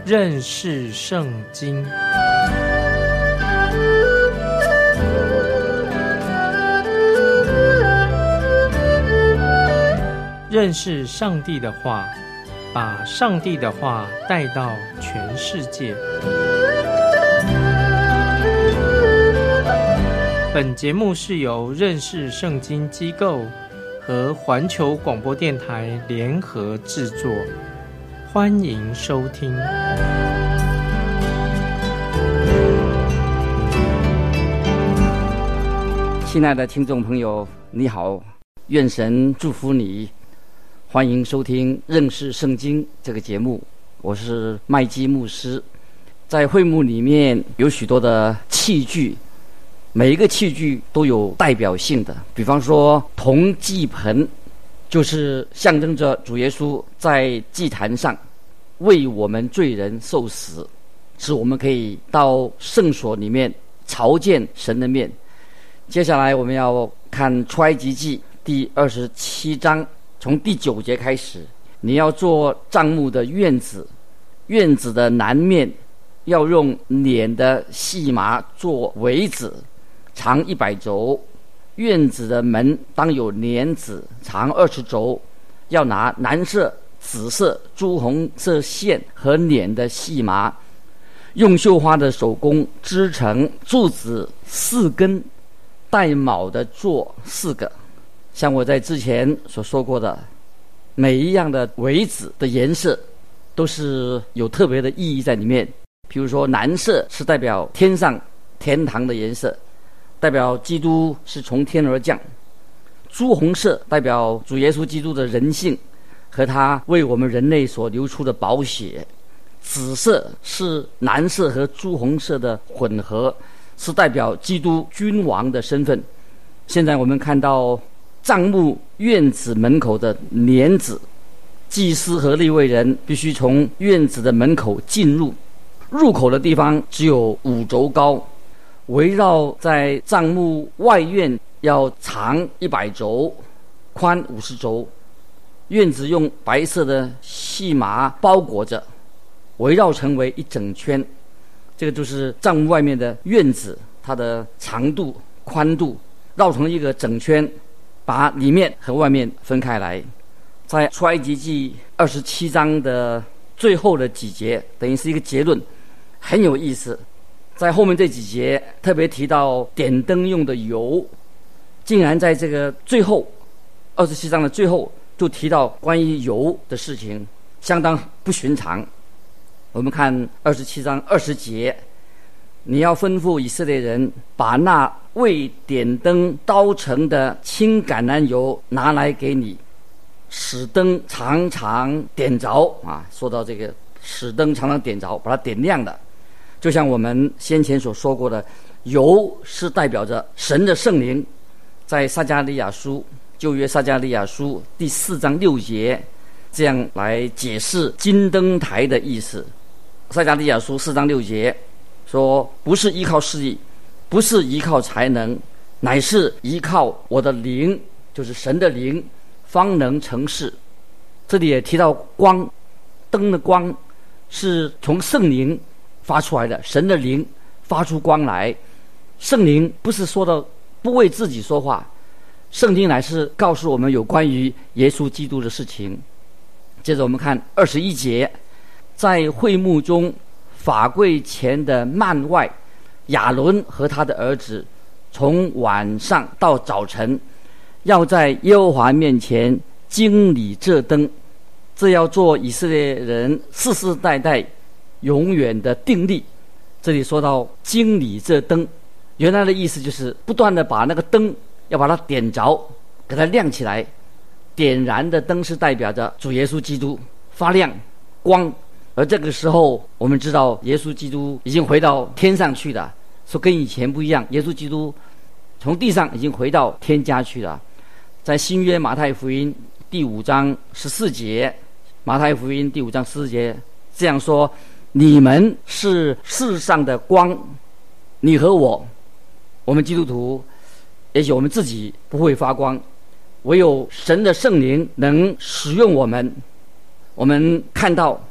认识圣经。认识上帝的话，把上帝的话带到全世界。本节目是由认识圣经机构和环球广播电台联合制作，欢迎收听。 亲爱的听众朋友，你好，愿神祝福你，欢迎收听认识圣经这个节目，我是麦基牧师。在会幕里面有许多的器具，每一个器具都有代表性的，比方说铜祭盆，就是象征着主耶稣在祭坛上为我们罪人受死，使我们可以到圣所里面朝见神的面。接下来我们要看出埃及记第27章，从第9节开始。你要做帐幕的院子，院子的南面要用捻的细麻做围子，长100肘。院子的门当有帘子，长20肘，要拿蓝色、紫色、朱红色线和捻的细麻，用绣花的手工织成柱子4根，带卯的做4个。像我在之前所说过的，每一样的围子的颜色都是有特别的意义在里面。比如说蓝色是代表天上天堂的颜色，代表基督是从天而降；朱红色代表主耶稣基督的人性和他为我们人类所流出的宝血；紫色是蓝色和朱红色的混合，是代表基督君王的身份。现在我们看到帐幕院子门口的帘子，祭司和利未人必须从院子的门口进入，入口的地方只有5肘高，围绕在帐幕外院要长100肘，宽50肘。院子用白色的细麻包裹着，围绕成为一整圈。这个就是帐幕外面的院子，它的长度、宽度绕成一个整圈，把里面和外面分开来。在出埃及记27章的最后的几节，等于是一个结论，很有意思。在后面这几节特别提到点灯用的油，竟然在这个最后27章的最后就提到关于油的事情，相当不寻常。我们看27章20节，你要吩咐以色列人把那为点灯刀成的青橄榄油拿来给你，使灯常常点着啊。说到这个使灯常常点着，把它点亮的，就像我们先前所说过的，油是代表着神的圣灵。在撒迦利亚书，旧约撒迦利亚书第4章6节这样来解释金灯台的意思。撒迦利亚书4章6节说，不是依靠势力，不是依靠才能，乃是依靠我的灵，就是神的灵，方能成事。这里也提到光，灯的光是从圣灵发出来的，神的灵发出光来。圣灵不是说的不为自己说话，圣经乃是告诉我们有关于耶稣基督的事情。接着我们看21节，在会幕中法柜前的幔外，亚伦和他的儿子从晚上到早晨，要在耶和华面前经理这灯，这要做以色列人世世代代永远的定例。这里说到经理这灯，原来的意思就是不断的把那个灯要把它点着，给它亮起来。点燃的灯是代表着主耶稣基督发亮光，而这个时候我们知道耶稣基督已经回到天上去了，说跟以前不一样，耶稣基督从地上已经回到天家去了。在新约马太福音第5章14节，马太福音第5章14节这样说，你们是世上的光。你和我们基督徒，也许我们自己不会发光，唯有神的圣灵能使用我们。我们看到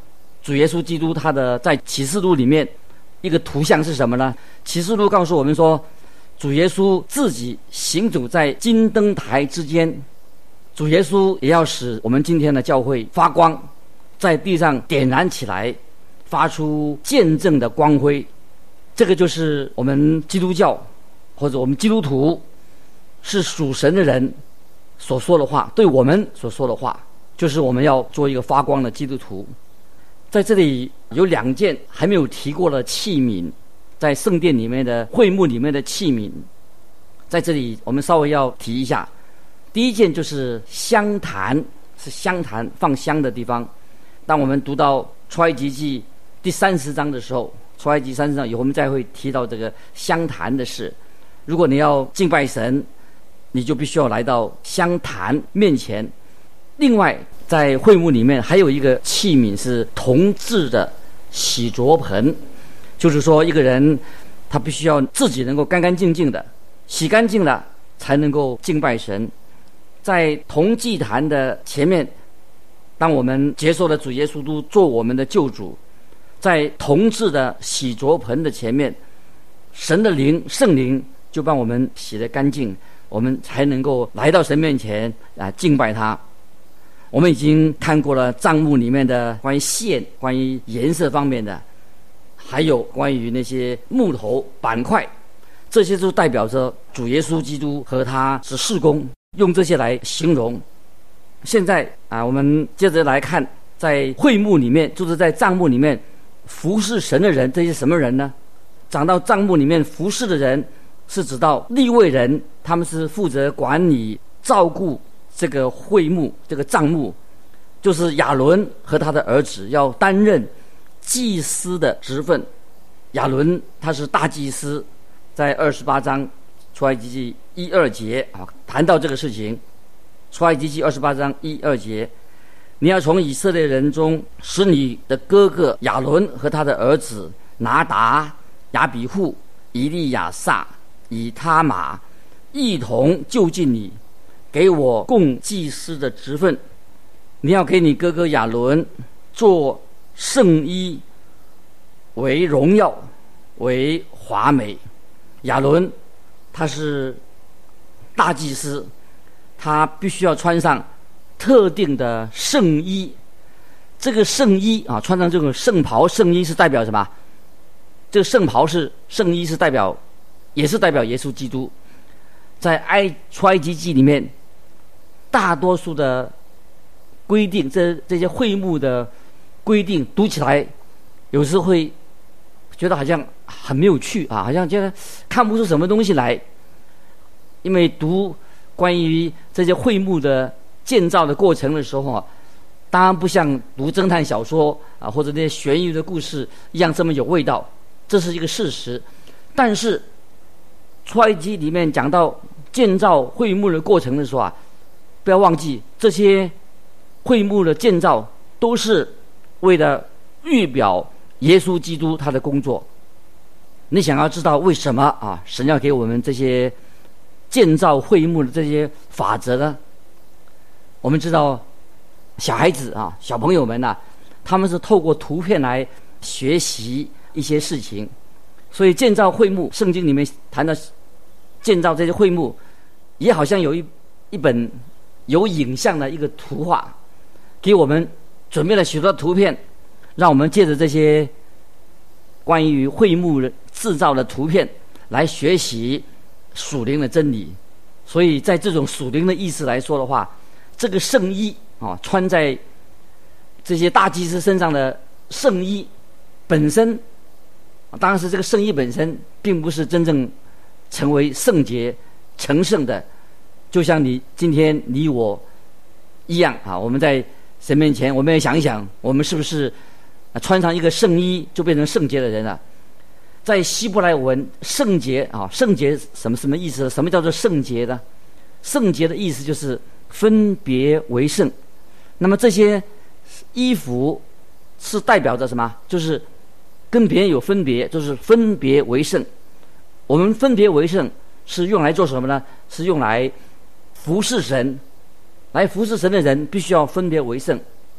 主耶稣基督他的在启示录里面一个图像是什么呢？启示录告诉我们说，主耶稣自己行走在金灯台之间，主耶稣也要使我们今天的教会发光，在地上点燃起来，发出见证的光辉。这个就是我们基督教或者我们基督徒是属神的人所说的话，对我们所说的话，就是我们要做一个发光的基督徒。在这里有2件还没有提过的器皿，在圣殿里面的会幕里面的器皿，在这里我们稍微要提一下。第一件就是香坛，是香坛放香的地方。当我们读到出埃及记第30章的时候，出埃及30章以后我们再会提到这个香坛的事。如果你要敬拜神，你就必须要来到香坛面前。另外在会幕里面还有一个器皿是铜制的洗濯盆，就是说一个人他必须要自己能够干干净净的洗干净了才能够敬拜神。在铜祭坛的前面，当我们接受了主耶稣基督做我们的救主，在铜制的洗濯盆的前面，神的灵圣灵就帮我们洗得干净，我们才能够来到神面前敬拜他。我们已经看过了帐幕里面的关于线、关于颜色方面的，还有关于那些木头板块，这些都代表着主耶稣基督和他是事工，用这些来形容。现在我们接着来看，在会幕里面，就是在帐幕里面服侍神的人，这些什么人呢？讲到帐幕里面服侍的人，是指到利未人，他们是负责管理照顾这个会幕，这个帐幕，就是亚伦和他的儿子要担任祭司的职分。亚伦他是大祭司，在28章出埃及记1、2节谈到这个事情。出埃及记28章1、2节，你要从以色列人中使你的哥哥亚伦和他的儿子拿达、亚比户、以利亚撒、以他玛一同就近你，给我供祭司的职分。你要给你哥哥亚伦做圣衣，为荣耀，为华美。亚伦他是大祭司，他必须要穿上特定的圣衣。这个圣衣穿上这种圣袍，圣衣是代表什么？这个圣袍是圣衣，是代表，也是代表耶稣基督。在出埃及记里面，大多数的规定，这些会幕的规定，读起来有时会觉得好像很没有趣好像觉得看不出什么东西来。因为读关于这些会幕的建造的过程的时候当然不像读侦探小说或者那些悬疑的故事一样这么有味道，这是一个事实。但是出埃及里面讲到建造会幕的过程的时候不要忘记，这些会幕的建造都是为了预表耶稣基督他的工作。你想要知道为什么神要给我们这些建造会幕的这些法则呢？我们知道小孩子小朋友们他们是透过图片来学习一些事情，所以建造会幕，圣经里面谈到建造这些会幕，也好像有一本有影像的一个图画，给我们准备了许多图片，让我们借着这些关于会幕制造的图片来学习属灵的真理。所以在这种属灵的意思来说的话，这个圣衣穿在这些大祭司身上的圣衣本身，当然是这个圣衣本身并不是真正成为圣洁成圣的，就像今天你我一样我们在神面前，我们也想一想，我们是不是穿上一个圣衣就变成圣洁的人了？在希伯来文，圣洁圣洁什么意思？什么叫做圣洁呢？圣洁的意思就是分别为圣。那么这些衣服是代表着什么？就是跟别人有分别，就是分别为圣。我们分别为圣是用来做什么呢？是用来服侍神。来服侍神的人必须要分别为圣。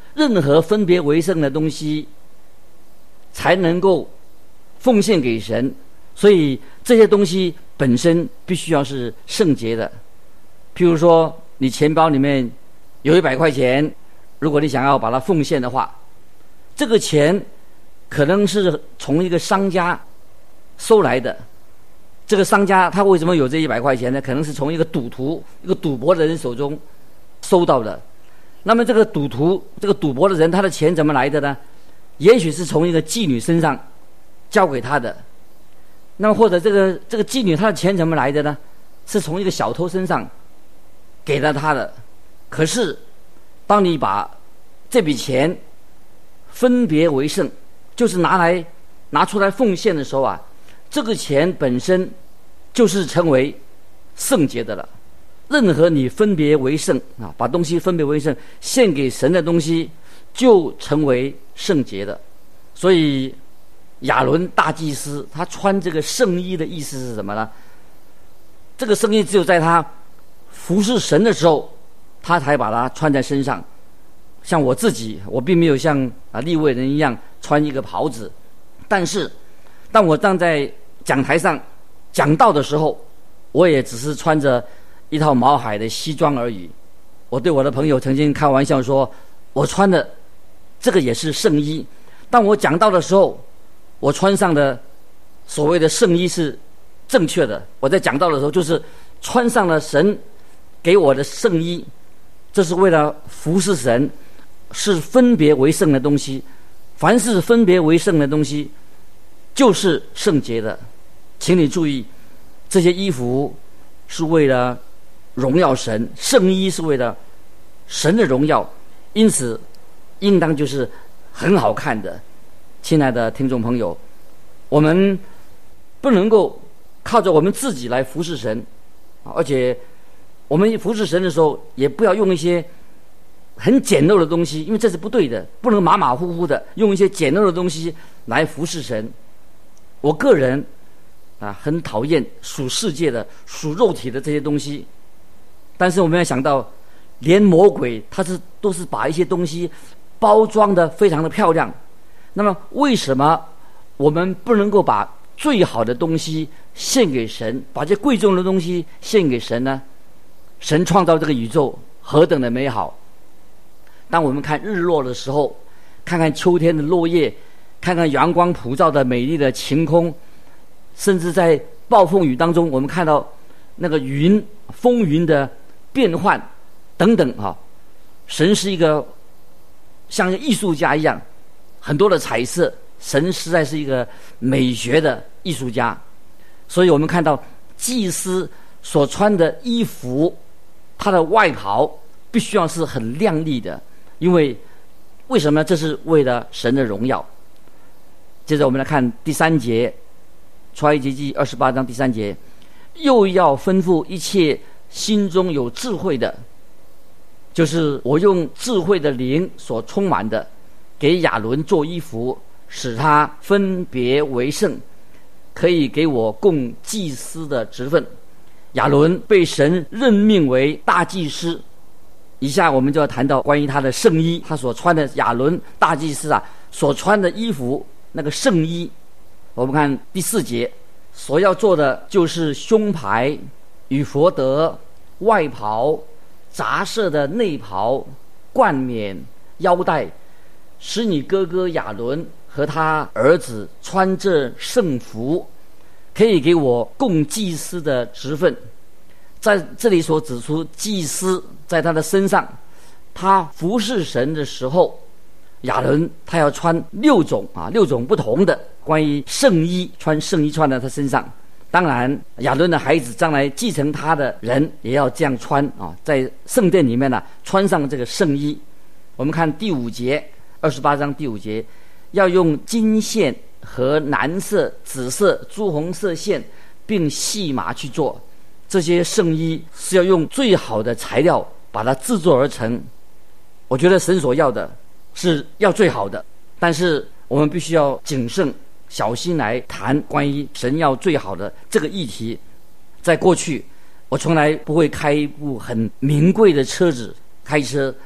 任何分别为圣的东西才能够奉献给神，所以这些东西本身必须要是圣洁的。譬如说你钱包里面有100块钱，如果你想要把它奉献的话，这个钱可能是从一个商家收来的。这个商家他为什么有这100块钱呢？可能是从一个赌徒、一个赌博的人手中收到的。那么这个赌徒、这个赌博的人，他的钱怎么来的呢？也许是从一个妓女身上交给他的。那么或者这个妓女她的钱怎么来的呢？是从一个小偷身上给了他的。可是当你把这笔钱分别为圣，就是拿出来奉献的时候啊，这个钱本身就是成为圣洁的了。任何你分别为圣啊，把东西分别为圣献给神的东西，就成为圣洁的。所以亚伦大祭司他穿这个圣衣的意思是什么呢？这个圣衣只有在他服侍神的时候他才把它穿在身上。像我自己，我并没有像利未人一样穿一个袍子，但是当我站在讲台上讲道的时候，我也只是穿着一套毛海的西装而已。我对我的朋友曾经开玩笑说，我穿的这个也是圣衣。当我讲道的时候，我穿上的所谓的圣衣是正确的。我在讲道的时候就是穿上了神给我的圣衣，这是为了服侍神，是分别为圣的东西。凡是分别为圣的东西就是圣洁的。请你注意，这些衣服是为了荣耀神，圣衣是为了神的荣耀，因此应当就是很好看的。亲爱的听众朋友，我们不能够靠着我们自己来服侍神，而且我们服侍神的时候也不要用一些很简陋的东西，因为这是不对的，不能马马虎虎的用一些简陋的东西来服侍神。我个人很讨厌属世界的、属肉体的这些东西，但是我们要想到，连魔鬼他都是把一些东西包装的非常的漂亮。那么为什么我们不能够把最好的东西献给神，把这贵重的东西献给神呢？神创造这个宇宙何等的美好！当我们看日落的时候，看看秋天的落叶，看看阳光普照的美丽的晴空，甚至在暴风雨当中，我们看到那个风云的变换等等啊，神是一个像一个艺术家一样，很多的彩色，神实在是一个美学的艺术家。所以我们看到祭司所穿的衣服，他的外袍必须要是很亮丽的，因为什么呢？这是为了神的荣耀。接着我们来看第3节，出埃及记28章第3节，又要吩咐一切心中有智慧的，就是我用智慧的灵所充满的，给亚伦做衣服，使他分别为圣，可以给我供祭司的职分。亚伦被神任命为大祭司，以下我们就要谈到关于他的圣衣，他所穿的亚伦大祭司所穿的衣服，那个圣衣。我们看第4节，所要做的就是胸牌、以弗得、外袍、杂色的内袍、冠冕、腰带，使你哥哥亚伦和他儿子穿这圣服，可以给我供祭司的职分。在这里所指出，祭司在他的身上，他服侍神的时候，亚伦他要穿6种不同的关于圣衣，穿圣衣穿在他身上。当然亚伦的孩子将来继承他的人也要这样穿在圣殿里面穿上这个圣衣。我们看第5节，28章第5节，要用金线和蓝色、紫色、朱红色线并细麻去做。这些圣衣是要用最好的材料把它制作而成。我觉得神所要的是要最好的，但是我们必须要谨慎小心来谈关于神要最好的这个议题。在过去我从来不会开一部很名贵的车子开车，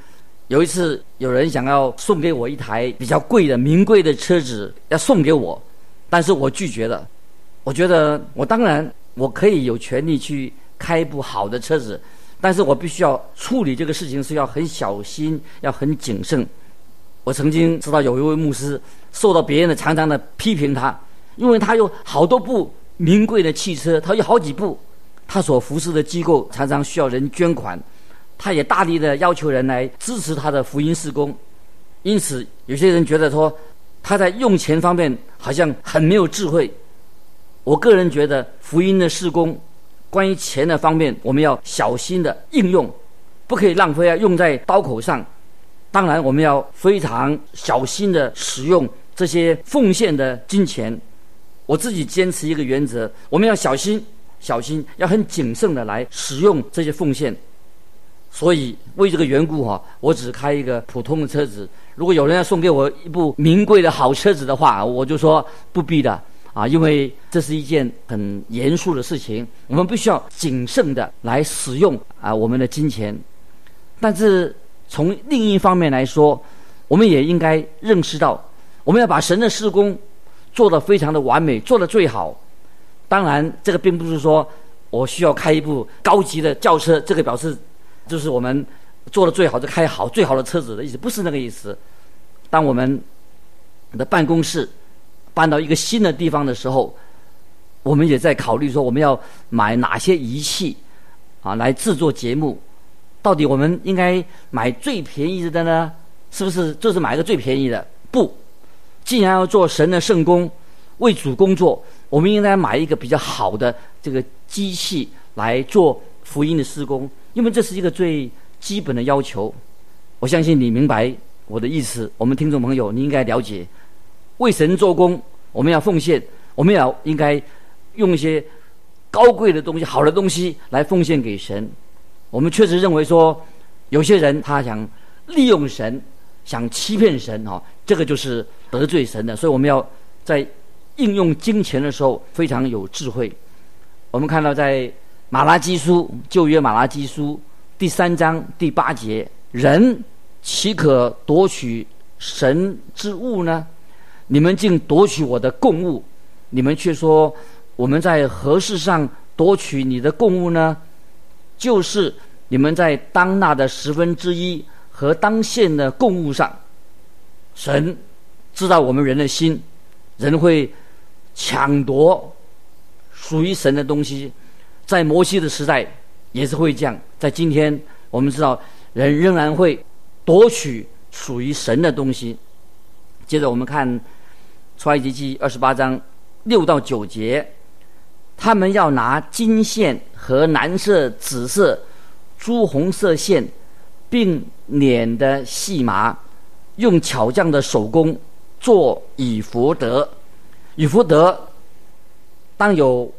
有一次有人想要送给我一台比较贵的名贵的车子，要送给我，但是我拒绝了。我觉得当然我可以有权利去开一部好的车子，但是我必须要处理这个事情是要很小心，要很谨慎。我曾经知道有一位牧师受到别人的常常的批评他，因为他有好多部名贵的汽车，他有好几部，他所服侍的机构常常需要人捐款，他也大力的要求人来支持他的福音事工。因此有些人觉得说他在用钱方面好像很没有智慧。我个人觉得福音的事工关于钱的方面，我们要小心的应用，不可以浪费，要用在刀口上。当然我们要非常小心的使用这些奉献的金钱。我自己坚持一个原则，我们要小心，要很谨慎的来使用这些奉献。所以为这个缘故我只开一个普通的车子。如果有人要送给我一部名贵的好车子的话，我就说不必的因为这是一件很严肃的事情，我们必须要谨慎的来使用我们的金钱。但是从另一方面来说，我们也应该认识到，我们要把神的事工做得非常的完美，做得最好。当然这个并不是说我需要开一部高级的轿车，这个表示就是我们做得最好就开最好的车子的意思，不是那个意思。当我们的办公室搬到一个新的地方的时候，我们也在考虑说我们要买哪些仪器来制作节目。到底我们应该买最便宜的呢？是不是就是买一个最便宜的？不，既然要做神的圣工，为主工作，我们应该买一个比较好的这个机器来做福音的事工，因为这是一个最基本的要求。我相信你明白我的意思，我们听众朋友你应该了解，为神做工，我们要奉献，我们也应该用一些高贵的东西、好的东西来奉献给神。我们确实认为说，有些人他想利用神，想欺骗神这个就是得罪神的。所以我们要在应用金钱的时候非常有智慧。我们看到在马拉基书，旧约马拉基书第3章第8节，人岂可夺取神之物呢？你们竟夺取我的供物，你们却说我们在何事上夺取你的供物呢？就是你们在当纳的1/10和当献的供物上。神知道我们人的心，人会抢夺属于神的东西，在摩西的时代也是会这样，在今天我们知道人仍然会夺取属于神的东西。接着我们看出埃及记28章6到9节，他们要拿金线和蓝色、紫色、朱红色线，并捻的细麻，用巧匠的手工做以弗得。以弗得当有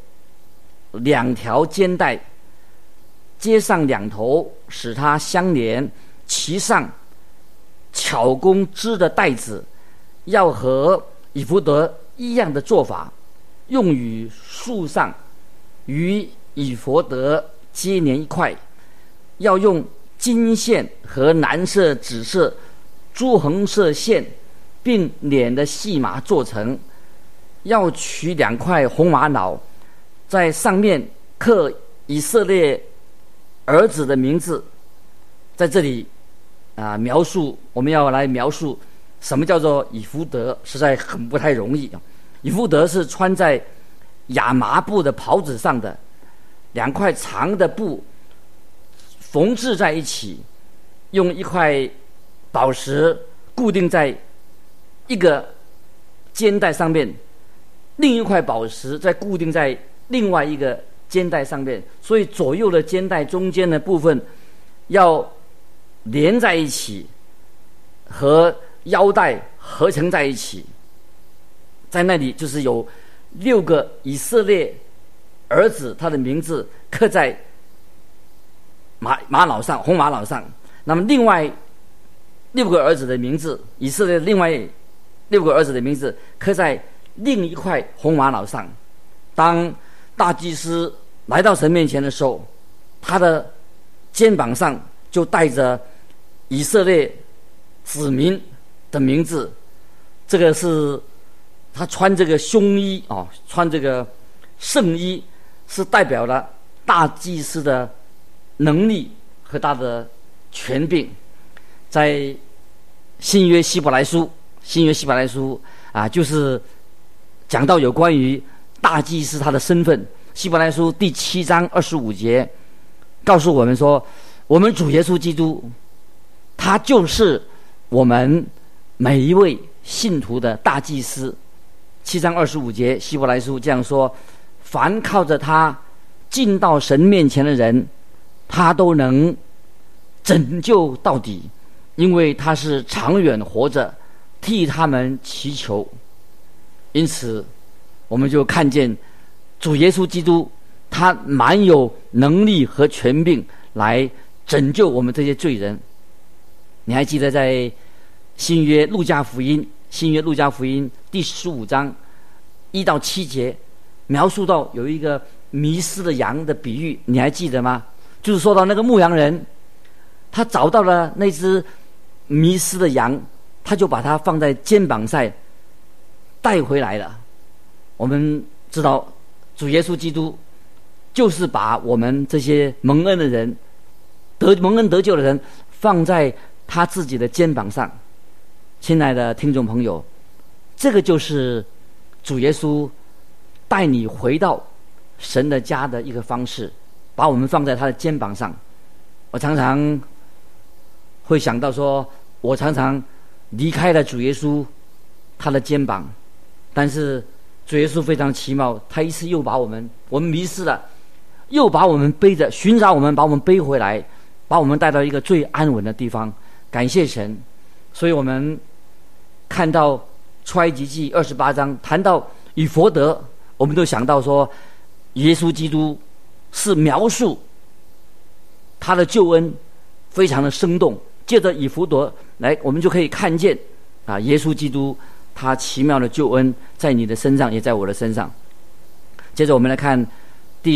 2条肩带，接上2头，使它相连，其上巧工织的带子要和以弗得一样的做法，用于树上，与以弗得接连一块，要用金线和蓝色、紫色、朱红色线，并捻的细麻做成。要取2块红玛瑙，在上面刻以色列儿子的名字。在这里描述，我们要来描述什么叫做以弗得，实在很不太容易。以弗得是穿在亚麻布的袍子上的，2块长的布缝制在一起，用1块宝石固定在一个肩带上面，另1块宝石再固定在另外一个肩带上面，所以左右的肩带中间的部分要连在一起，和腰带合成在一起。在那里就是有6个以色列儿子，他的名字刻在玛瑙上，红玛瑙上。那么另外6个儿子的名字，以色列另外6个儿子的名字刻在另一块红玛瑙上。当大祭司来到神面前的时候，他的肩膀上就带着以色列子民的名字。这个是他穿这个胸衣穿这个圣衣，是代表了大祭司的能力和他的权柄。在新约希伯来书就是讲到有关于大祭司他的身份。希伯来书第7章25节告诉我们说，我们主耶稣基督他就是我们每一位信徒的大祭司。7章25节希伯来书这样说，凡靠着他进到神面前的人，他都能拯救到底，因为他是长远活着替他们祈求。因此我们就看见主耶稣基督他蛮有能力和权柄来拯救我们这些罪人。你还记得在新约路加福音第15章1到7节描述到有一个迷失的羊的比喻，你还记得吗？就是说到那个牧羊人，他找到了那只迷失的羊，他就把它放在肩膀上带回来了。我们知道主耶稣基督就是把我们这些蒙恩的人蒙恩得救的人放在他自己的肩膀上。亲爱的听众朋友，这个就是主耶稣带你回到神的家的一个方式，把我们放在他的肩膀上。我常常会想到说，我常常离开了主耶稣他的肩膀，但是主耶稣非常奇妙，他一次又把我们迷失了，又把我们背着寻找我们，把我们背回来，把我们带到一个最安稳的地方。感谢神。所以我们看到出埃及记28章谈到以弗得，我们都想到说耶稣基督是描述他的救恩非常的生动。借着以弗得来，我们就可以看见耶稣基督他奇妙的救恩在你的身上，也在我的身上。接着我们来看第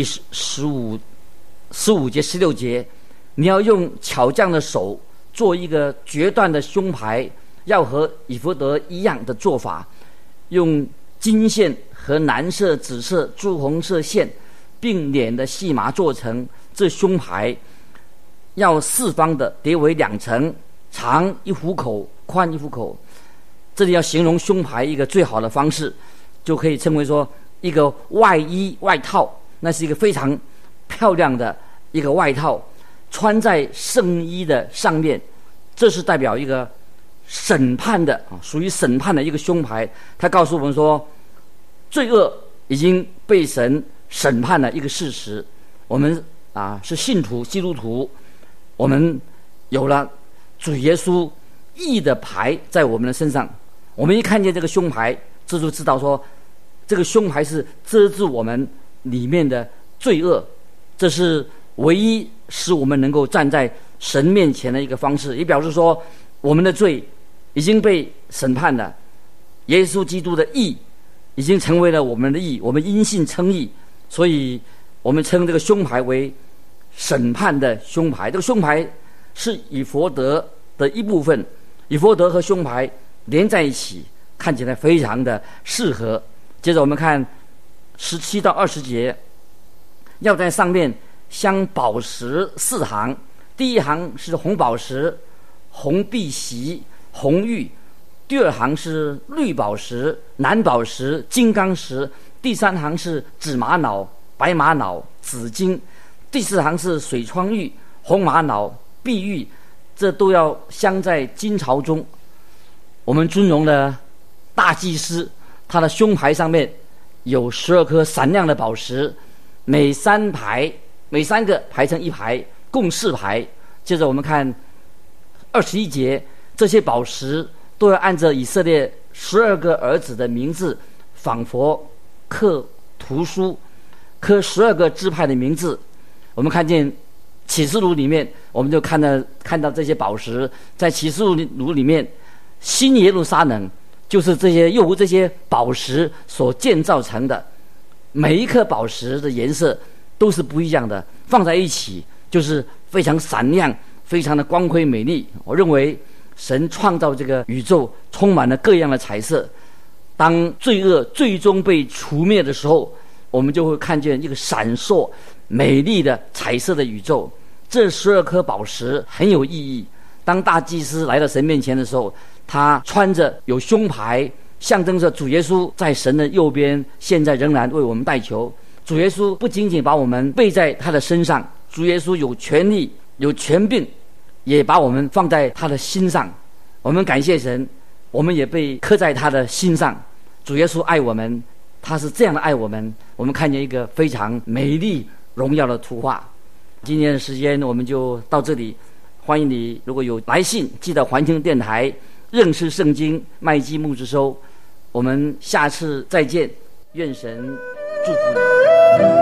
15节16节，你要用巧匠的手做一个决断的胸牌，要和以弗得一样的做法，用金线和蓝色、紫色、朱红色线并捻的细麻做成。这胸牌要四方的，叠为2层，长1虎口，宽1虎口。这里要形容胸牌一个最好的方式，就可以称为说一个外衣外套，那是一个非常漂亮的一个外套，穿在圣衣的上面。这是代表一个审判的属于审判的一个胸牌。他告诉我们说，罪恶已经被神审判的一个事实。我们是信徒基督徒，我们有了主耶稣义的牌在我们的身上。我们一看见这个胸牌，这就知道说这个胸牌是遮住我们里面的罪恶，这是唯一使我们能够站在神面前的一个方式，也表示说我们的罪已经被审判了，耶稣基督的义已经成为了我们的义，我们因信称义，所以我们称这个胸牌为审判的胸牌。这个胸牌是以弗得的一部分，以弗得和胸牌连在一起，看起来非常的适合。接着我们看17到20节，要在上面镶宝石4行，第一行是红宝石、红碧玺、红玉，第二行是绿宝石、蓝宝石、金刚石，第三行是紫玛瑙、白玛瑙、紫金，第四行是水窗玉、红玛瑙、碧玉，这都要镶在金槽中。我们尊荣的大祭司，他的胸牌上面有12颗闪亮的宝石，每三个排成一排，共4排。接着我们看21节，这些宝石都要按照以色列12个儿子的名字，仿佛刻图书，刻12个支派的名字。我们看见启示录里面，我们就看到这些宝石。在启示录里面，新耶路撒冷就是由这些宝石所建造成的，每一颗宝石的颜色都是不一样的，放在一起就是非常闪亮、 非常的光辉美丽。我认为神创造这个宇宙充满了各样的彩色，当罪恶最终被除灭的时候，我们就会看见一个闪烁美丽的彩色的宇宙。这12颗宝石很有意义。当大祭司来到神面前的时候，他穿着有胸牌，象征着主耶稣在神的右边，现在仍然为我们代求。主耶稣不仅仅把我们背在他的身上，主耶稣有权力有权柄，也把我们放在他的心上。我们感谢神，我们也被刻在他的心上。主耶稣爱我们，他是这样的爱我们。我们看见一个非常美丽荣耀的图画。今天的时间我们就到这里，欢迎你如果有来信寄到环境电台认识圣经麦基牧师收。我们下次再见，愿神祝福你。